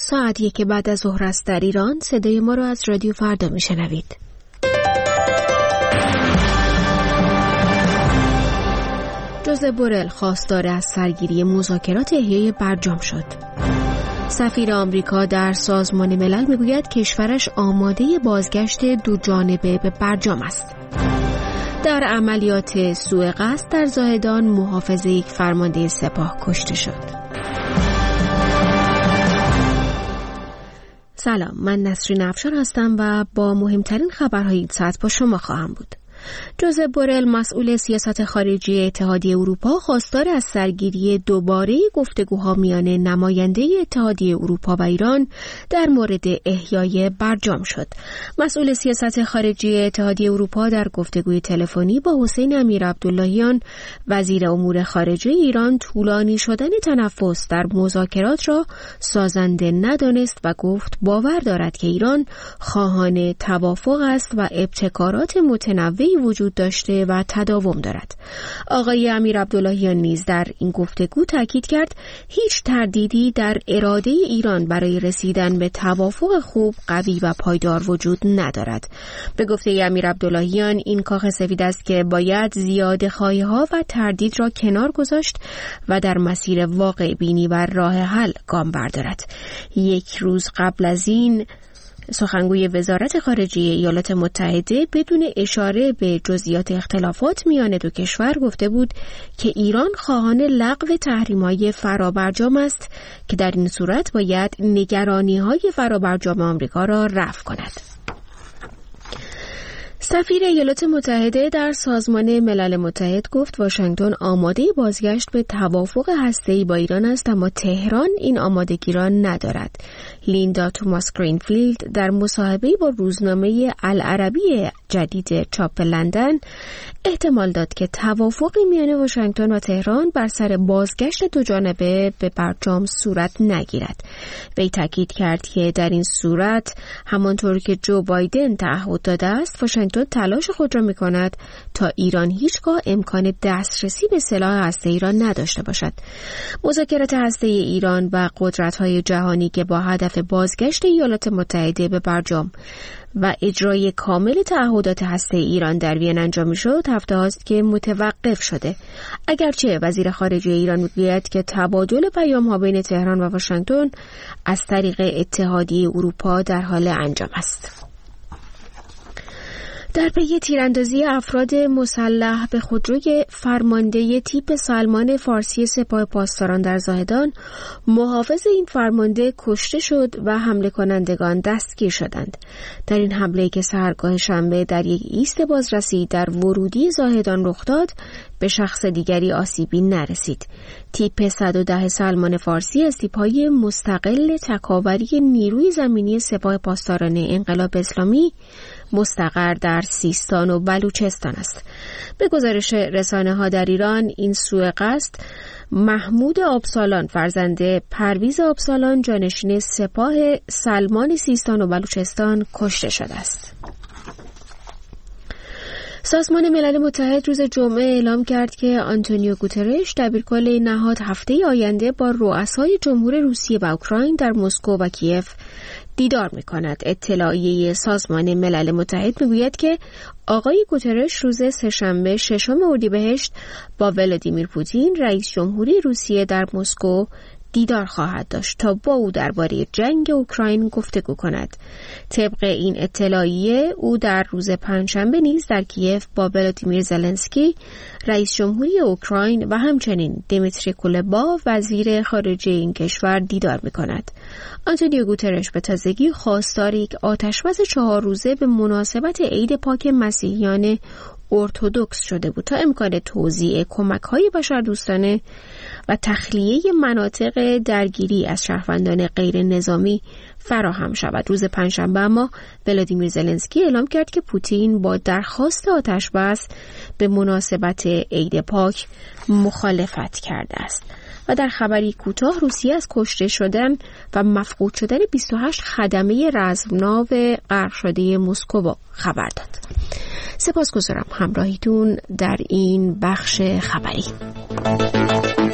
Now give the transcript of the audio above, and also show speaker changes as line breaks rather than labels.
ساعت 1 بعد از ظهر است در ایران. صدای ما را از رادیو فردا میشنوید. جوزپ بورل خواستار از سرگیری مذاکرات احیای برجام شد. سفیر آمریکا در سازمان ملل میگوید کشورش آماده بازگشت دو جانبه به برجام است. در عملیات سوء قصد در زاهدان محافظ یک فرمانده سپاه کشته شد. سلام، من نسرین افشار هستم و با مهمترین خبرهای این ساعت با شما خواهم بود. جوزپ بورل مسئول سیاست خارجی اتحادیه اروپا خواستار از سرگیری دوباره گفتگوها میان نماینده اتحادیه اروپا و ایران در مورد احیای برجام شد. مسئول سیاست خارجی اتحادیه اروپا در گفتگوی تلفنی با حسین امیرعبداللهیان وزیر امور خارجه ایران طولانی شدن تنفس در مذاکرات را سازنده ندانست و گفت باور دارد که ایران خواهان توافق است و ابتکارات متنوعی وجود داشته و تداوم دارد. آقای امیرعبداللهیان نیز در این گفتگو تاکید کرد هیچ تردیدی در اراده ایران برای رسیدن به توافق خوب، قوی و پایدار وجود ندارد. به گفته امیرعبداللهیان این کاخ سفید است که باید زیاده‌خواهی‌ها و تردید را کنار گذاشت و در مسیر واقع بینی و راه حل گام بردارد. یک روز قبل از این سخنگوی وزارت خارجه ایالات متحده بدون اشاره به جزئیات اختلافات میان دو کشور گفته بود که ایران خواهان لغو تحریم‌های فرابرجام است که در این صورت باید نگرانی‌های فرابرجام آمریکا را رفع کند. سفیر ایالات متحده در سازمان ملل متحد گفت واشنگتن آماده بازگشت به توافق هسته‌ای با ایران است اما تهران این آمادگی را ندارد. لیندا توماس گرینفیلد در مصاحبه‌ای با روزنامه العربی جدید چاپ لندن احتمال داد که توافقی میان واشنگتن و تهران بر سر بازگشت دو جانبه به برجام صورت نگیرد. وی تاکید کرد که در این صورت همانطور که جو بایدن تعهد داده است واشنگتن تلاش خود را می‌کند تا ایران هیچگاه امکان دسترسی به سلاح هسته‌ای را نداشته باشد. مذاکرات هسته‌ای ایران و قدرت‌های جهانی که با هدف بازگشت ایالات متحده به برجام و اجرای کامل تعهدات هسته ایران در وین انجام می‌شد هفته هاست که متوقف شده. اگرچه وزیر خارجه ایران میگوید که تبادل پیام‌ها بین تهران و واشنگتن از طریق اتحادیه اروپا در حال انجام است. در پی تیراندازی افراد مسلح به خودروی فرمانده تیپ سلمان فارسی سپاه پاسداران در زاهدان، محافظ این فرمانده کشته شد و حمله کنندگان دستگیر شدند. در این حمله که سحرگاه شنبه در یک ایست بازرسی در ورودی زاهدان رخ داد، به شخص دیگری آسیبی نرسید. تیپ 110 سلمان فارسی از تیپ‌های مستقل تکاوری نیروی زمینی سپاه پاسداران انقلاب اسلامی مستقر در سیستان و بلوچستان است. به گزارش رسانه‌ها در ایران این سوء قصد محمود آبسالان فرزند پرویز آبسالان جانشین سپاه سلمان سیستان و بلوچستان کشته شده است. سازمان ملل متحد روز جمعه اعلام کرد که آنتونیو گوترش دبیرکل نهاد هفته آینده با رؤسای جمهور روسیه و اوکراین در مسکو و کیف دیدار می‌کند. اطلاعیه سازمان ملل متحد می‌گوید که آقای گوترش روز سه‌شنبه 6 اردیبهشت با ولادیمیر پوتین رئیس جمهوری روسیه در مسکو دیدار خواهد داشت تا با او درباره جنگ اوکراین گفتگو کند. طبق این اطلاعیه او در روز پنجشنبه نیز در کیف با ولادیمیر زلنسکی رئیس جمهوری اوکراین و همچنین دیمیتری کولبا وزیر خارجه این کشور دیدار می‌کند. آنتونیو گوترش به تازگی خواستار یک آتشبس 4 روزه به مناسبت عید پاک مسیحیان ارتدوکس شده بود تا امکان توزیع کمک‌های بشردوستانه و تخلیه مناطق درگیری از شهروندان غیر نظامی فراهم شود. روز پنجشنبه اما ولادیمیر زلنسکی اعلام کرد که پوتین با درخواست آتشبس به مناسبت عید پاک مخالفت کرده است. و در خبری کوتاه روسیه از کشته شدن و مفقود شدن 28 خدمه رزمناو غرق شده مسکو خبر داد. سپاسگزارم همراهیتون در این بخش خبری.